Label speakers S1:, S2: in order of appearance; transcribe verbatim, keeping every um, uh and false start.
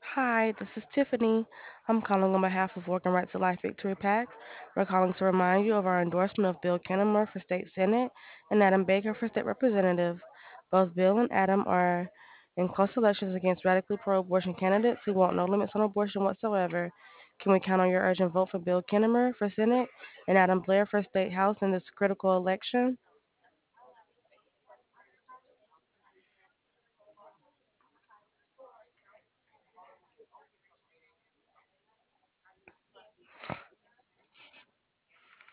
S1: Hi, this is Tiffany. I'm calling on behalf of Working Right to Life Victory PAC. We're calling to remind you of our endorsement of Bill Kennemer for State Senate and Adam Baker for State Representative. Both Bill and Adam are in close elections against radically pro abortion candidates who want no limits on abortion whatsoever. Can we count on your urgent vote for Bill Kennemer for Senate and Adam Blair for State House in this critical election?